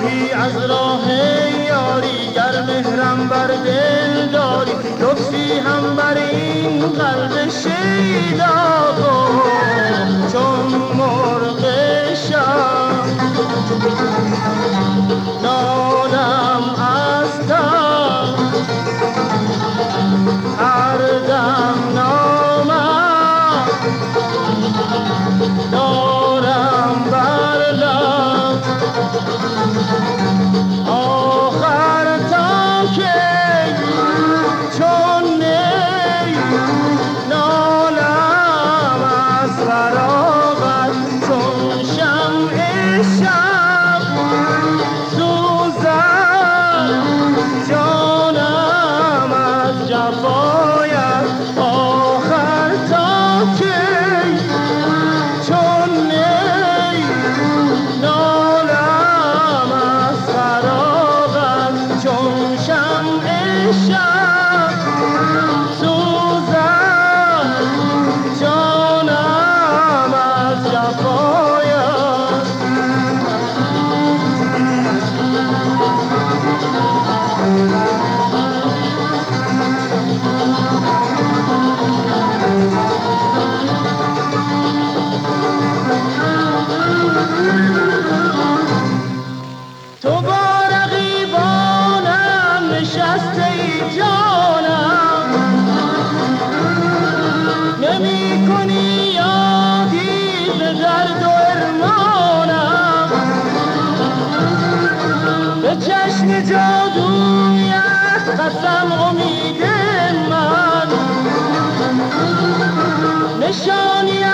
گاهی از راه یاری گر مهرم بر دل داری لطفی هم بر این قلب شیدا کن چون مرغ شب نالم از تب هر دم نامم دارم بر لب آخر تا کی چون نی نالم از فراغت چون شمع شب سوزد جانم از جفایت آخر تا کی چون نی نالم از فراغت چون شمع شب سوزد جانم از جفایت تو با رقیبانم نشسته ای جانم نمی کنی یادی ز درد و ارمانم به چشم جادویت قسم امید من نشانی